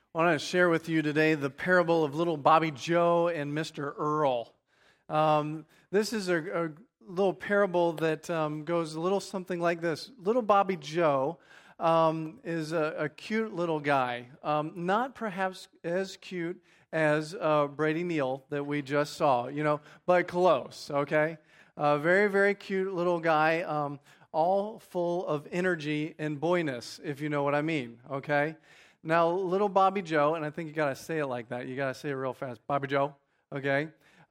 I want to share with you today the parable of little Bobby Joe and Mr. Earl. This is a little parable that goes a little something like this. Little Bobby Joe is a cute little guy, not perhaps as cute as Brady Neal that we just saw, but close, okay? Very, very cute little guy, all full of energy and boyness, if you know what I mean, okay? Now, little Bobby Joe, and I think you got to say it like that. You got to say it real fast. Bobby Joe, okay?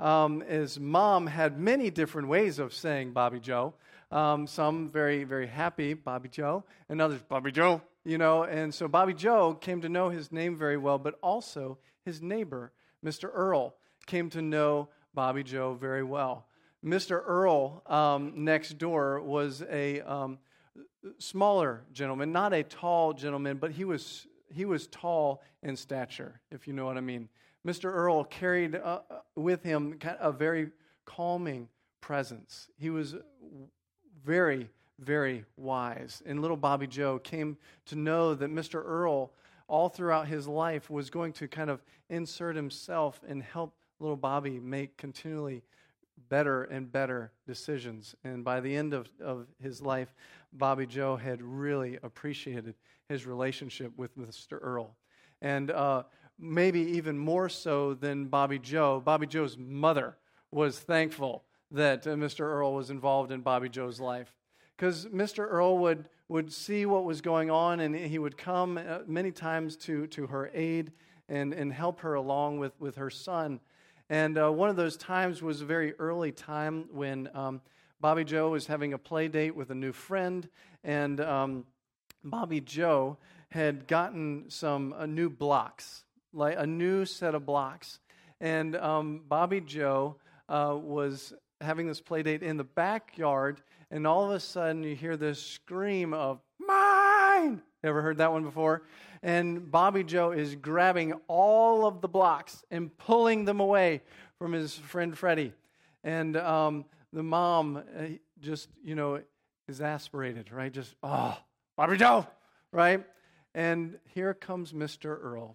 His mom had many different ways of saying Bobby Joe. Some very, very happy, Bobby Joe, and others, Bobby Joe, And so Bobby Joe came to know his name very well, but also his neighbor, Mr. Earl, came to know Bobby Joe very well. Mr. Earl next door was a smaller gentleman, not a tall gentleman, but he was tall in stature, if you know what I mean. Mr. Earl carried with him a very calming presence. He was very, very wise. And little Bobby Joe came to know that Mr. Earl, all throughout his life, was going to kind of insert himself and help little Bobby make continually better and better decisions. And by the end of his life, Bobby Joe had really appreciated his relationship with Mr. Earl. And maybe even more so than Bobby Joe's mother was thankful that Mr. Earl was involved in Bobby Joe's life. Because Mr. Earl would see what was going on, and he would come many times to her aid and help her along with her son. And one of those times was a very early time when Bobby Joe was having a play date with a new friend, and Bobby Joe had gotten some new blocks, like a new set of blocks. And Bobby Joe was having this play date in the backyard, and all of a sudden you hear this scream of, "Mine!" Ever heard that one before? And Bobby Joe is grabbing all of the blocks and pulling them away from his friend Freddie. And the mom just, exasperated, right? Just, Bobby Joe, right? And here comes Mr. Earl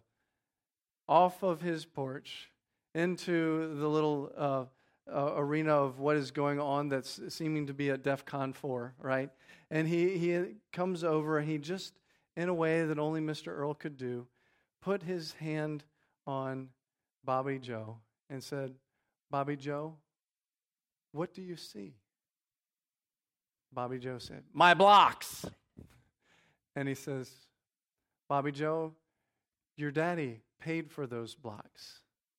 off of his porch into the little arena of what is going on that's seeming to be at DEFCON 4, right? And he comes over and he just, in a way that only Mr. Earl could do, put his hand on Bobby Joe and said, "Bobby Joe, what do you see?" Bobby Joe said, "My blocks." And he says, "Bobby Joe, your daddy paid for those blocks.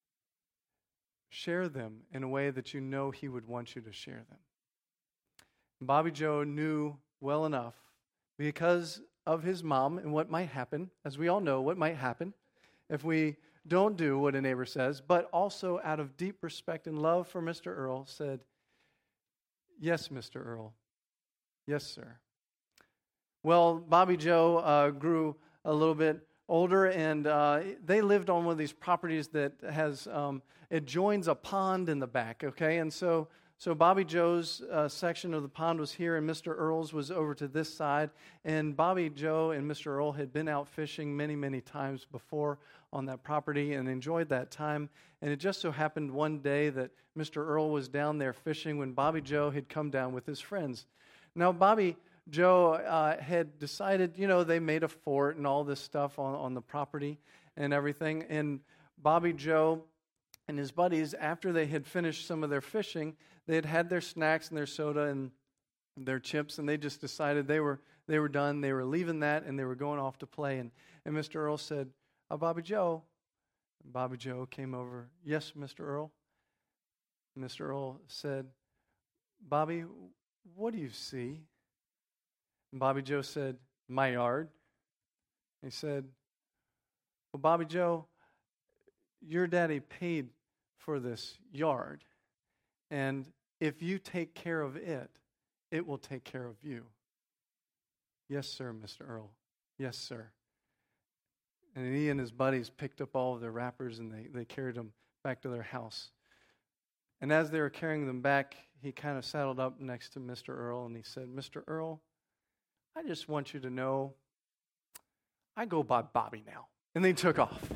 Share them in a way that you know he would want you to share them." And Bobby Joe knew well enough, because of his mom and what might happen, as we all know what might happen if we don't do what a neighbor says, but also out of deep respect and love for Mr. Earl, said, "Yes, Mr. Earl. Yes, sir." Well, Bobby Joe grew a little bit older, and they lived on one of these properties that has, it joins a pond in the back, okay? And so Bobby Joe's section of the pond was here, and Mr. Earl's was over to this side. And Bobby Joe and Mr. Earl had been out fishing many, many times before on that property and enjoyed that time. And it just so happened one day that Mr. Earl was down there fishing when Bobby Joe had come down with his friends. Now, Bobby Joe had decided, they made a fort and all this stuff on the property and everything. And Bobby Joe and his buddies, after they had finished some of their fishing, they had their snacks and their soda and their chips, and they just decided they were done. They were leaving that, and they were going off to play. And Mr. Earl said, "Bobby Joe." And Bobby Joe came over. "Yes, Mr. Earl." Mr. Earl said, "Bobby, what do you see?" And Bobby Joe said, "My yard." He said, "Well, Bobby Joe, your daddy paid for this yard, and if you take care of it, it will take care of you." "Yes, sir, Mr. Earl. Yes, sir." And he and his buddies picked up all of their wrappers, and they carried them back to their house. And as they were carrying them back, he kind of saddled up next to Mr. Earl, and he said, "Mr. Earl, I just want you to know I go by Bobby now." And they took off.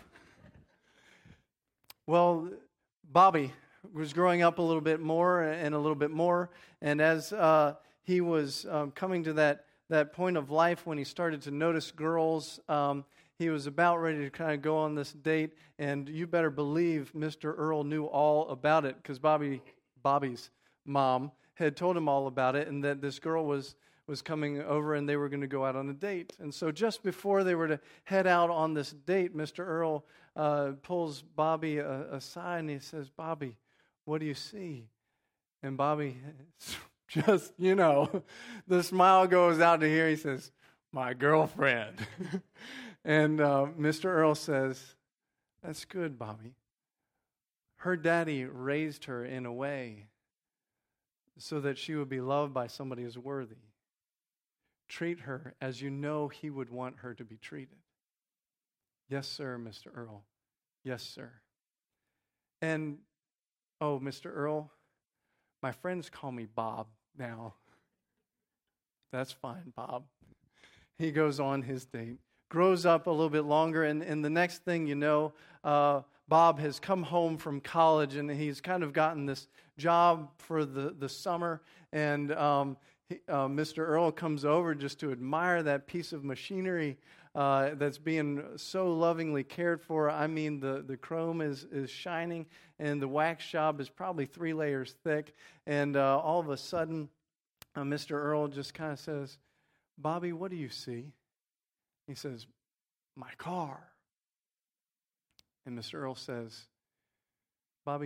Well, Bobby was growing up a little bit more and a little bit more. And as he was coming to that point of life when he started to notice girls, he was about ready to kind of go on this date. And you better believe Mr. Earl knew all about it, because Bobby's mom had told him all about it, and that this girl was coming over and they were going to go out on a date. And so just before they were to head out on this date, Mr. Earl pulls Bobby aside and he says, "Bobby, what do you see?" And Bobby, just, the smile goes out to here. He says, "My girlfriend." And Mr. Earl says, "That's good, Bobby. Her daddy raised her in a way so that she would be loved by somebody who's worthy. Treat her as you know he would want her to be treated." "Yes, sir, Mr. Earl. Yes, sir." And, "Oh, Mr. Earl, my friends call me Bob now." "That's fine, Bob." He goes on his date, grows up a little bit longer, and the next thing you know, Bob has come home from college, and he's kind of gotten this job for the summer, and Mr. Earl comes over just to admire that piece of machinery that's being so lovingly cared for. I mean, the chrome is shining, and the wax job is probably 3 layers thick, and all of a sudden, Mr. Earl just kind of says, "Bobby, what do you see?" He says, "My car." And Mr. Earl says, Bob,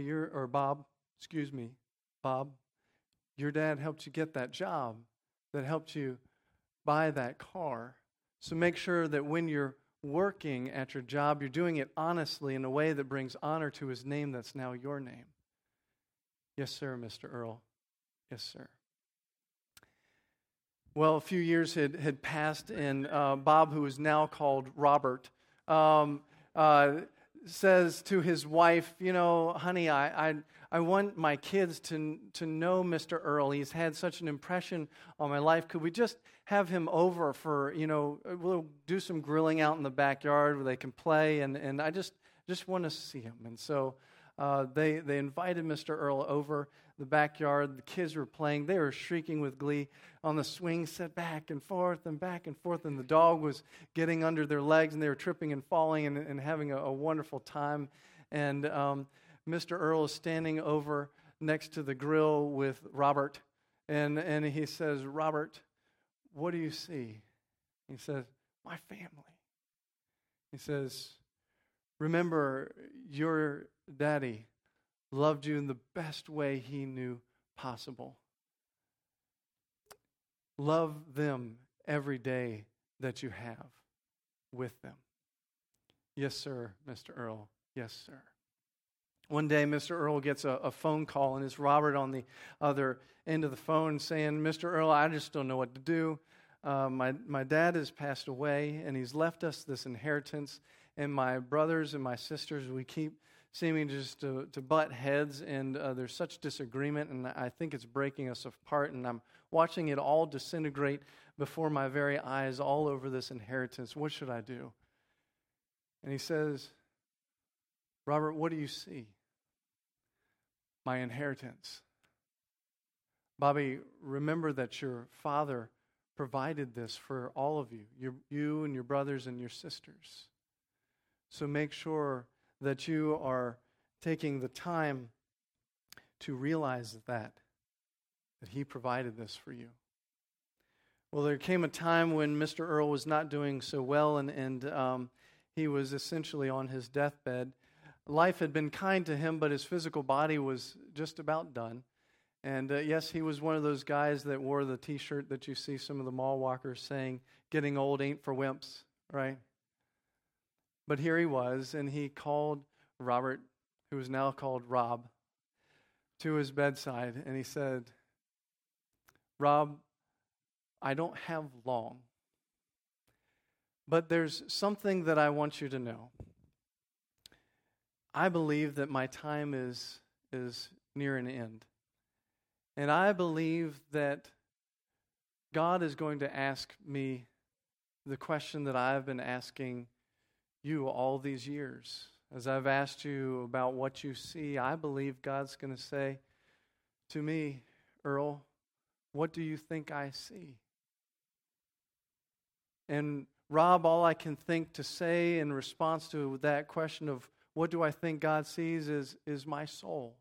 your dad helped you get that job that helped you buy that car. So make sure that when you're working at your job, you're doing it honestly in a way that brings honor to his name that's now your name." "Yes, sir, Mr. Earl. Yes, sir." Well, a few years had passed, and Bob, who is now called Robert, says to his wife, "Honey, I want my kids to know Mr. Earl. He's had such an impression on my life. Could we just have him over for, we'll do some grilling out in the backyard where they can play, and I just want to see him." And so they invited Mr. Earl over the backyard. The kids were playing. They were shrieking with glee on the swing set, back and forth, and the dog was getting under their legs, and they were tripping and falling and having a wonderful time. And Mr. Earl is standing over next to the grill with Robert, and he says, "Robert, what do you see?" He says, "My family." He says, "Remember, your daddy loved you in the best way he knew possible. Love them every day that you have with them." "Yes, sir, Mr. Earl. Yes, sir." One day, Mr. Earl gets a phone call, and it's Robert on the other end of the phone saying, "Mr. Earl, I just don't know what to do. My dad has passed away, and he's left us this inheritance, and my brothers and my sisters, we keep seeming just to butt heads, and there's such disagreement, and I think it's breaking us apart, and I'm watching it all disintegrate before my very eyes all over this inheritance. What should I do?" And he says, "Robert, what do you see?" "My inheritance." "Bobby, remember that your father provided this for all of you, you and your brothers and your sisters. So make sure that you are taking the time to realize that he provided this for you." Well, there came a time when Mr. Earl was not doing so well, and he was essentially on his deathbed. Life had been kind to him, but his physical body was just about done. And yes, he was one of those guys that wore the T-shirt that you see some of the mall walkers saying, "Getting old ain't for wimps," right? But here he was, and he called Robert, who is now called Rob, to his bedside, and he said, "Rob, I don't have long, but there's something that I want you to know. I believe that my time is near an end. And I believe that God is going to ask me the question that I've been asking you all these years. As I've asked you about what you see, I believe God's going to say to me, Earl, what do you think I see? And Rob, all I can think to say in response to that question of what do I think God sees is my soul.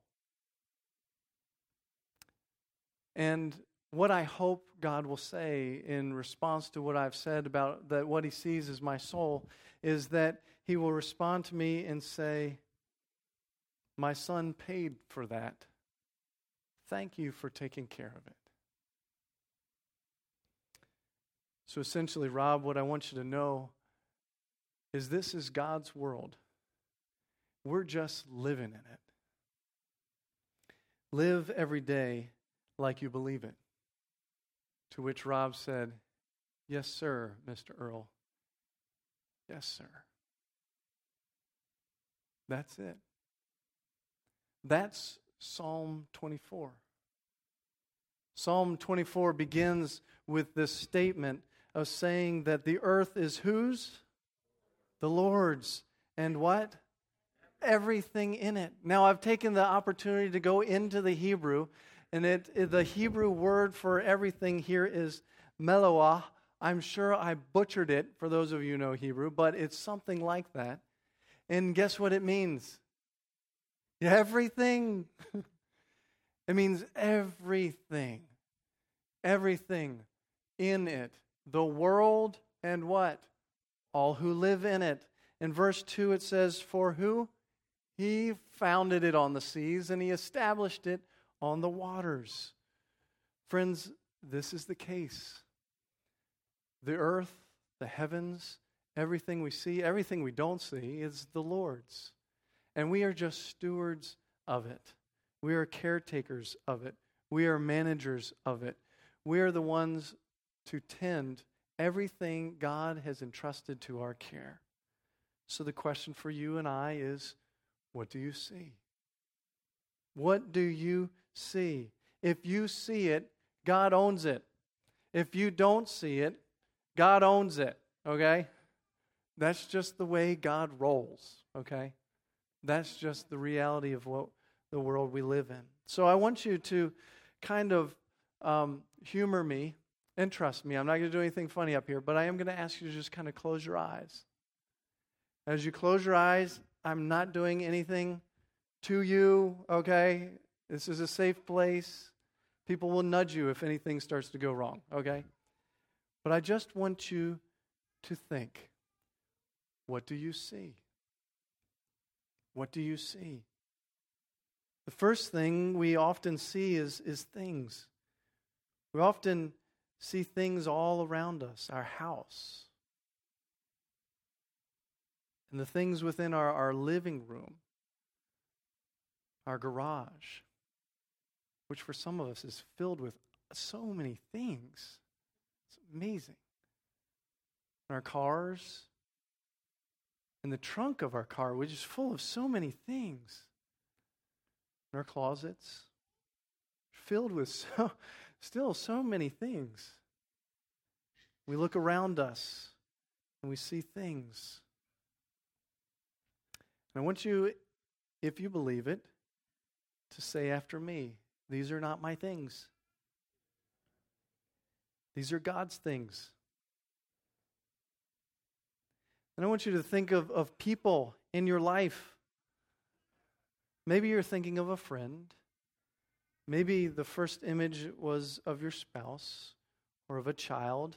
And what I hope God will say in response to what I've said about that what he sees is my soul is that he will respond to me and say, my son paid for that. Thank you for taking care of it. So essentially, Rob, what I want you to know is this is God's world. We're just living in it. Live every day like you believe it. To which Rob said, yes, sir, Mr. Earl. Yes, sir. That's it. That's Psalm 24. Psalm 24 begins with this statement of saying that the earth is whose? The Lord's. And what? Everything in it. Now, I've taken the opportunity to go into the Hebrew, and the Hebrew word for everything here is meloah. I'm sure I butchered it for those of you who know Hebrew, but it's something like that. And guess what it means? Everything. It means everything. Everything in it. The world and what? All who live in it. In verse 2 it says, for who? He founded it on the seas and he established it on the waters. Friends, this is the case. The earth, the heavens, everything we see, everything we don't see is the Lord's. And we are just stewards of it. We are caretakers of it. We are managers of it. We are the ones to tend everything God has entrusted to our care. So the question for you and I is, what do you see? What do you see? If you see it, God owns it. If you don't see it, God owns it, okay? That's just the way God rolls, okay? That's just the reality of what the world we live in. So I want you to kind of humor me and trust me. I'm not going to do anything funny up here, but I am going to ask you to just kind of close your eyes. As you close your eyes, I'm not doing anything to you, okay? This is a safe place. People will nudge you if anything starts to go wrong, okay? But I just want you to think, what do you see? What do you see? The first thing we often see is things. We often see things all around us, our house, and the things within our living room, our garage, which for some of us is filled with so many things. It's amazing. Our cars, and the trunk of our car, which is full of so many things. And our closets, filled with still so many things. We look around us and we see things. And I want you, if you believe it, to say after me, these are not my things. These are God's things. And I want you to think of people in your life. Maybe you're thinking of a friend. Maybe the first image was of your spouse or of a child.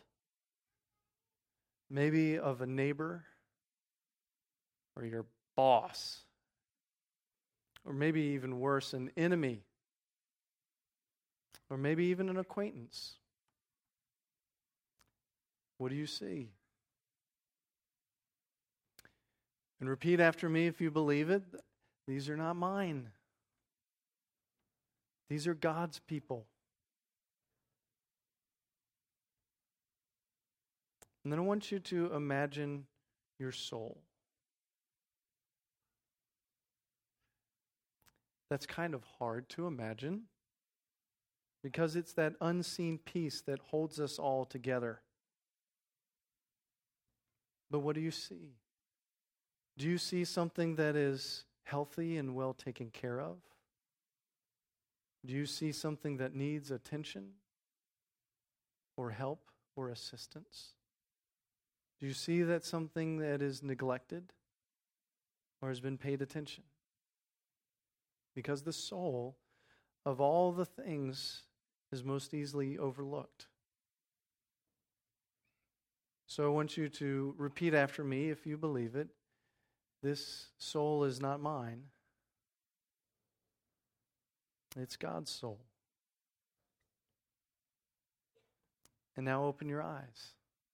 Maybe of a neighbor or your boss. Or maybe even worse, an enemy. Or maybe even an acquaintance. What do you see? And repeat after me if you believe it. These are not mine. These are God's people. And then I want you to imagine your soul. That's kind of hard to imagine because it's that unseen piece that holds us all together. But what do you see? Do you see something that is healthy and well taken care of? Do you see something that needs attention or help or assistance? Do you see that something that is neglected or has been paid attention? Because the soul of all the things is most easily overlooked. So I want you to repeat after me if you believe it. This soul is not mine. It's God's soul. And now open your eyes.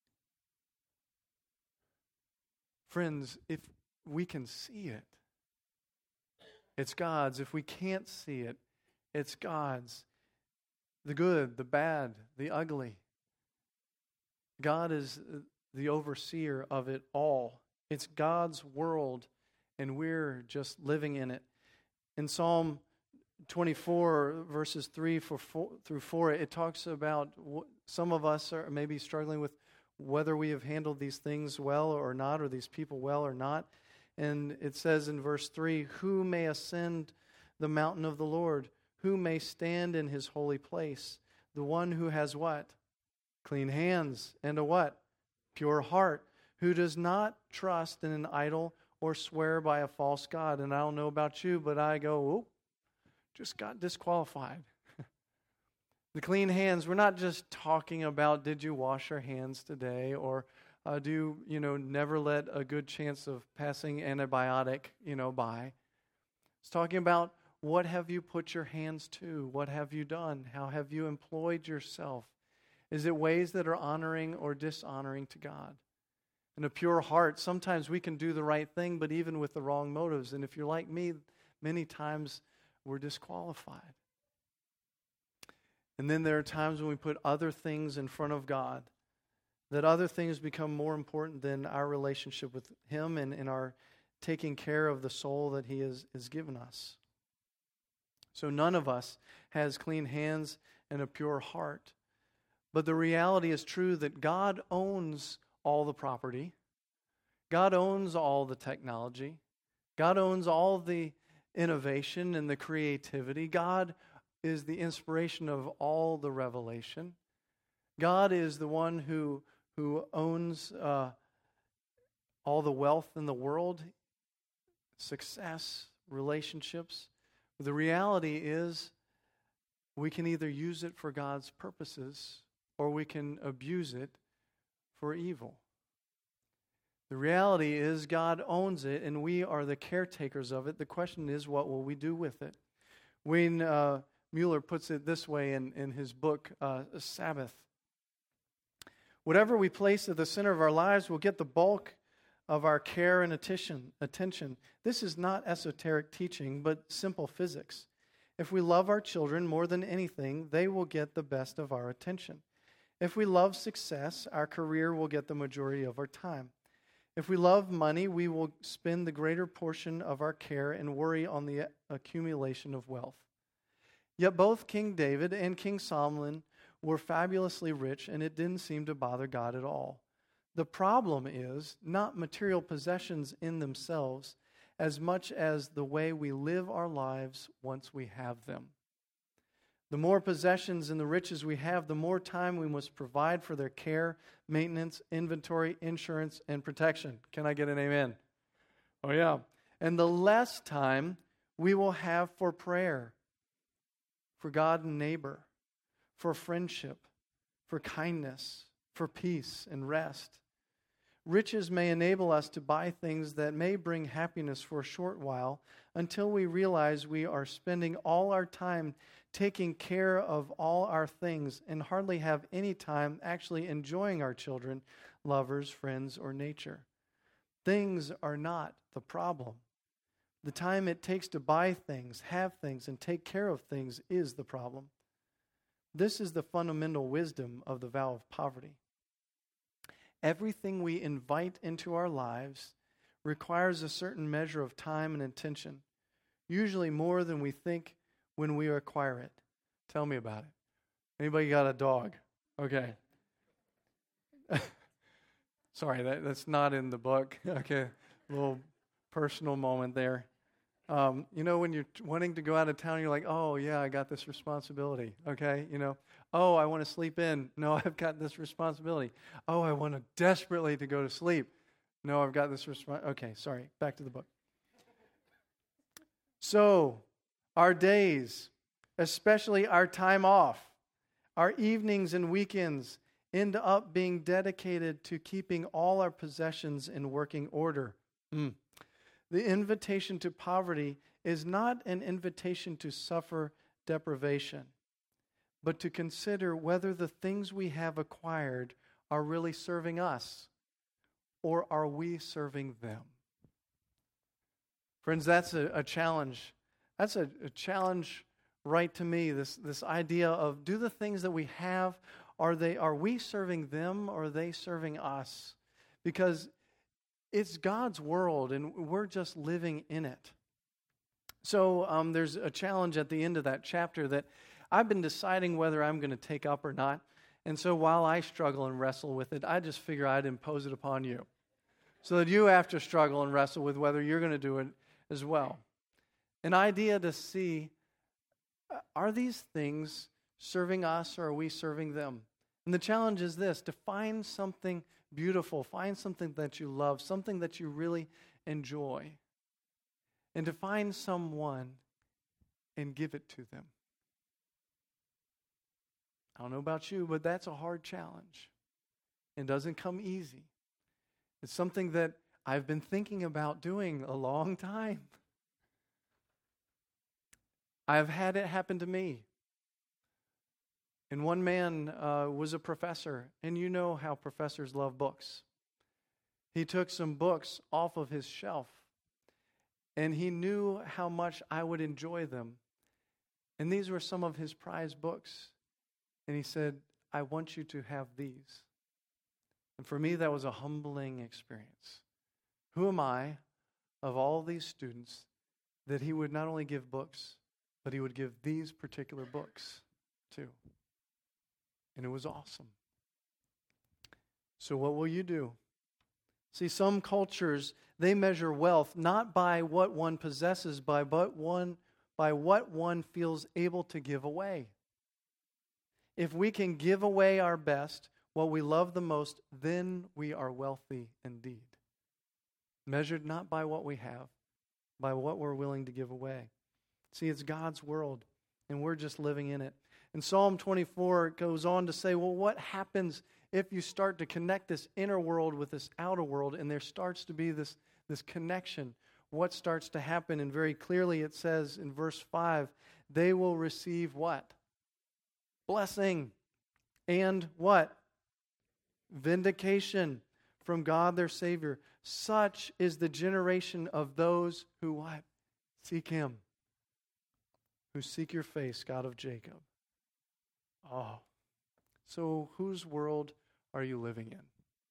Friends, if we can see it, it's God's. If we can't see it, it's God's. The good, the bad, the ugly. God is the overseer of it all. It's God's world, and we're just living in it. In Psalm 24, verses 3 through 4, it talks about some of us are maybe struggling with whether we have handled these things well or not, or these people well or not. And it says in verse 3, who may ascend the mountain of the Lord? Who may stand in his holy place? The one who has what? Clean hands and a what? Pure heart. Who does not trust in an idol or swear by a false god. And I don't know about you, but I go, oh, just got disqualified. The clean hands, we're not just talking about did you wash your hands today, or do you never let a good chance of passing antibiotic, by. It's talking about what have you put your hands to? What have you done? How have you employed yourself? Is it ways that are honoring or dishonoring to God? And a pure heart, sometimes we can do the right thing, but even with the wrong motives. And if you're like me, many times we're disqualified. And then there are times when we put other things in front of God, that other things become more important than our relationship with Him and our taking care of the soul that He has given us. So none of us has clean hands and a pure heart. But the reality is true that God owns all the property. God owns all the technology. God owns all the innovation and the creativity. God is the inspiration of all the revelation. God is the one who owns all the wealth in the world, success, relationships. The reality is we can either use it for God's purposes or we can abuse it for evil. The reality is God owns it and we are the caretakers of it. The question is, what will we do with it? Wayne Mueller puts it this way in his book, Sabbath. Whatever we place at the center of our lives will get the bulk of our care and attention. This is not esoteric teaching, but simple physics. If we love our children more than anything, they will get the best of our attention. If we love success, our career will get the majority of our time. If we love money, we will spend the greater portion of our care and worry on the accumulation of wealth. Yet both King David and King Solomon were fabulously rich, and it didn't seem to bother God at all. The problem is not material possessions in themselves as much as the way we live our lives once we have them. The more possessions and the riches we have, the more time we must provide for their care, maintenance, inventory, insurance, and protection. Can I get an amen? Oh, yeah. And the less time we will have for prayer, for God and neighbor, for friendship, for kindness, for peace and rest. Riches may enable us to buy things that may bring happiness for a short while until we realize we are spending all our time taking care of all our things and hardly have any time actually enjoying our children, lovers, friends, or nature. Things are not the problem. The time it takes to buy things, have things, and take care of things is the problem. This is the fundamental wisdom of the vow of poverty. Everything we invite into our lives requires a certain measure of time and attention, usually more than we think when we acquire it. Tell me about it. Anybody got a dog? Okay. Sorry, that's not in the book. Okay, little personal moment there. When you're wanting to go out of town, you're like, oh, yeah, I got this responsibility, okay? Oh, I want to sleep in. No, I've got this responsibility. Oh, I want to desperately to go to sleep. No, I've got this responsibility. Okay, sorry, back to the book. So, our days, especially our time off, our evenings and weekends end up being dedicated to keeping all our possessions in working order. The invitation to poverty is not an invitation to suffer deprivation, but to consider whether the things we have acquired are really serving us, or are we serving them? Friends, that's a challenge. That's a challenge right to me, this idea of, do the things that we have, are we serving them, or are they serving us? Because it's God's world, and we're just living in it. So there's a challenge at the end of that chapter that I've been deciding whether I'm going to take up or not. And so while I struggle and wrestle with it, I just figure I'd impose it upon you, so that you have to struggle and wrestle with whether you're going to do it as well. An idea to see, are these things serving us, or are we serving them? And the challenge is this: to find something beautiful, find something that you love, something that you really enjoy, and to find someone and give it to them. I don't know about you, but that's a hard challenge. It doesn't come easy. It's something that I've been thinking about doing a long time. I've had it happen to me. And one man was a professor, and you know how professors love books. He took some books off of his shelf, and he knew how much I would enjoy them. And these were some of his prized books. And he said, I want you to have these. And for me, that was a humbling experience. Who am I, of all these students, that he would not only give books, but he would give these particular books too? And it was awesome. So what will you do? See, some cultures, they measure wealth not by what one possesses, by what one feels able to give away. If we can give away our best, what we love the most, then we are wealthy indeed. Measured not by what we have, by what we're willing to give away. See, it's God's world, and we're just living in it. And Psalm 24 goes on to say, well, what happens if you start to connect this inner world with this outer world, and there starts to be this connection? What starts to happen? And very clearly it says in verse 5, they will receive what? Blessing. And what? Vindication from God their Savior. Such is the generation of those who what? Seek Him. Who seek your face, God of Jacob. Oh, so whose world are you living in?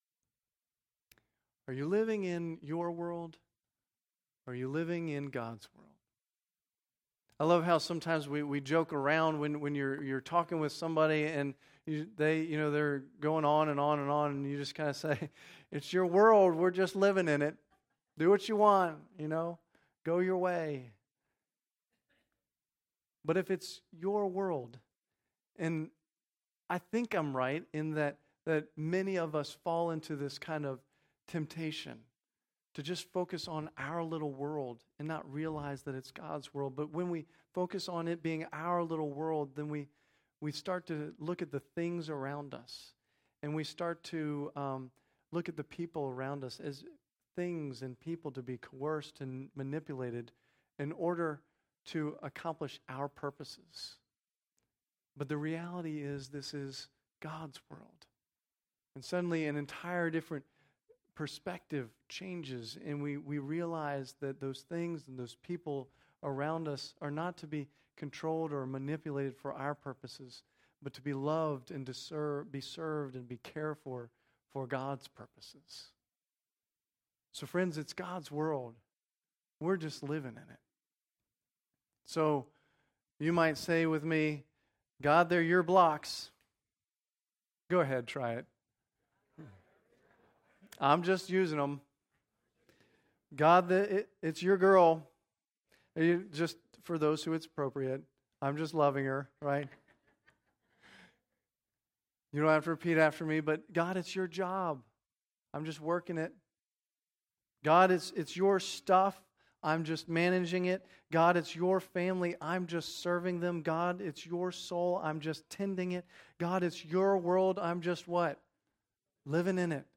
Are you living in your world? Or are you living in God's world? I love how sometimes we joke around when you're talking with somebody and they're going on and on and on, and you just kind of say, it's your world, we're just living in it. Do what you want, go your way. But if it's your world, and I think I'm right in that many of us fall into this kind of temptation to just focus on our little world and not realize that it's God's world. But when we focus on it being our little world, then we start to look at the things around us, and we start to look at the people around us as things and people to be coerced and manipulated in order to accomplish our purposes. But the reality is, this is God's world. And suddenly an entire different perspective changes, and we realize that those things and those people around us are not to be controlled or manipulated for our purposes, but to be loved and to be served and be cared for God's purposes. So friends, it's God's world. We're just living in it. So you might say with me, God, they're your blocks. Go ahead, try it. I'm just using them. God, it's your girl. Just for those who it's appropriate. I'm just loving her, right? You don't have to repeat after me, but God, it's your job. I'm just working it. God, it's your stuff. I'm just managing it. God, it's your family. I'm just serving them. God, it's your soul. I'm just tending it. God, it's your world. I'm just what? Living in it.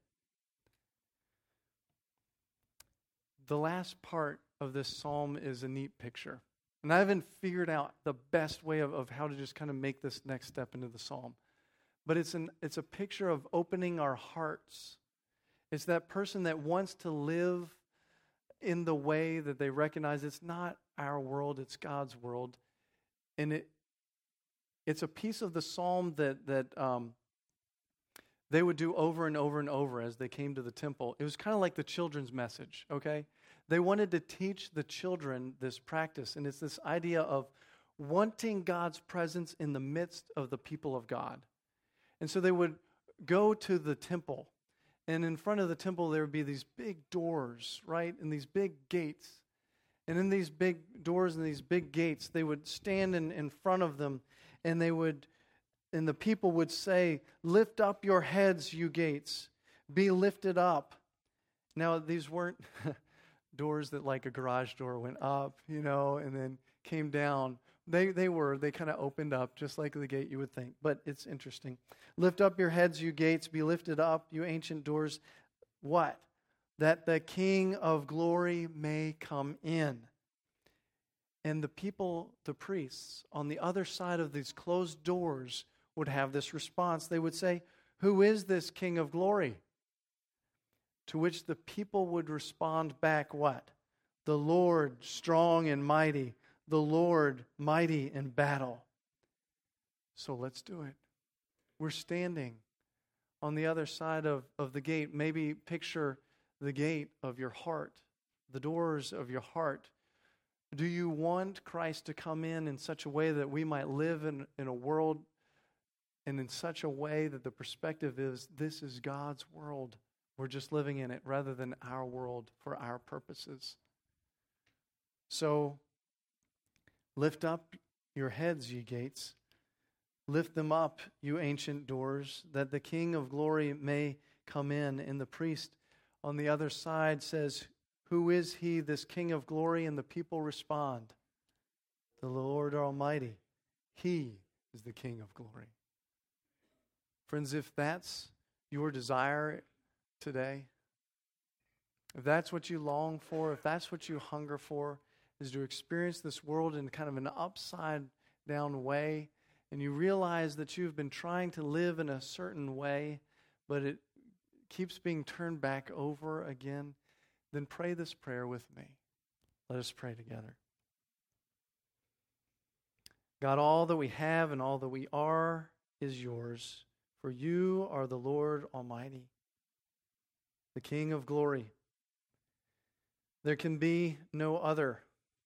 The last part of this psalm is a neat picture. And I haven't figured out the best way of how to just kind of make this next step into the psalm. But it's a picture of opening our hearts. It's that person that wants to live in the way that they recognize it's not our world, it's God's world. And it's a piece of the psalm that they would do over and over and over as they came to the temple. It was kind of like the children's message, okay? They wanted to teach the children this practice, and it's this idea of wanting God's presence in the midst of the people of God. And so they would go to the temple, and in front of the temple there would be these big doors, right, and these big gates. And in these big doors and these big gates, they would stand in front of them, and the people would say, "Lift up your heads, you gates. Be lifted up." Now, these weren't doors that like a garage door went up, and then came down. They kind of opened up just like the gate you would think. But it's interesting. Lift up your heads, you gates. Be lifted up, you ancient doors. What? That the King of glory may come in. And the people, the priests, on the other side of these closed doors would have this response. They would say, "Who is this King of glory?" To which the people would respond back, what? "The Lord, strong and mighty, the Lord, mighty in battle." So let's do it. We're standing on the other side of the gate. Maybe picture the gate of your heart, the doors of your heart. Do you want Christ to come in such a way that we might live in a world and in such a way that the perspective is, this is God's world. We're just living in it rather than our world for our purposes. So, lift up your heads, ye gates. Lift them up, you ancient doors, that the King of glory may come in. And the priest on the other side says, "Who is he, this King of glory?" And the people respond, "The Lord Almighty. He is the King of glory." Friends, if that's your desire today, if that's what you long for, if that's what you hunger for, is to experience this world in kind of an upside down way, and you realize that you've been trying to live in a certain way, but it keeps being turned back over again, then pray this prayer with me. Let us pray together. God, all that we have and all that we are is yours, for you are the Lord Almighty, the King of glory. There can be no other.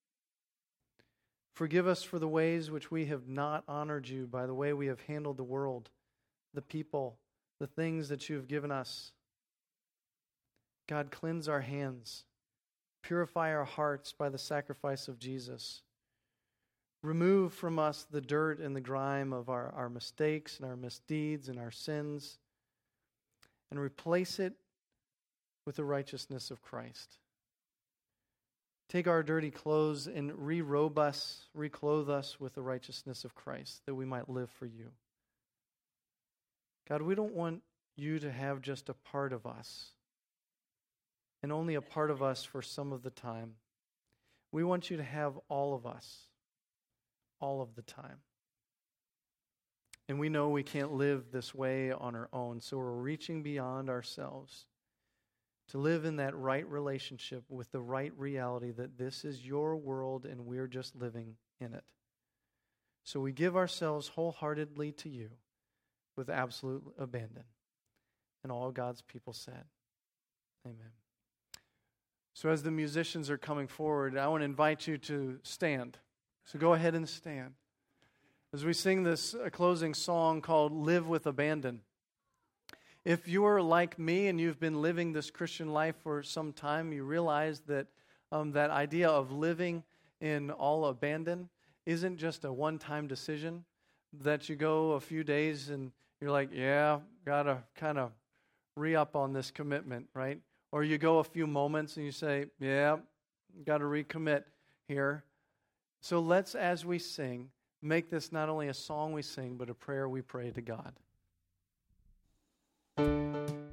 Forgive us for the ways which we have not honored you, by the way we have handled the world, the people, the things that you have given us. God, cleanse our hands. Purify our hearts by the sacrifice of Jesus. Remove from us the dirt and the grime of our mistakes and our misdeeds and our sins, and replace it with the righteousness of Christ. Take our dirty clothes and re-robe us, reclothe us with the righteousness of Christ, that we might live for you. God, we don't want you to have just a part of us, and only a part of us for some of the time. We want you to have all of us, all of the time. And we know we can't live this way on our own, so we're reaching beyond ourselves to live in that right relationship with the right reality that this is your world and we're just living in it. So we give ourselves wholeheartedly to you with absolute abandon. And all God's people said, amen. So as the musicians are coming forward, I want to invite you to stand. So go ahead and stand as we sing this closing song called "Live with Abandon." If you're like me and you've been living this Christian life for some time, you realize that that idea of living in all abandon isn't just a one-time decision, that you go a few days and you're like, yeah, got to kind of re-up on this commitment, right? Or you go a few moments and you say, yeah, got to recommit here. So let's, as we sing, make this not only a song we sing, but a prayer we pray to God.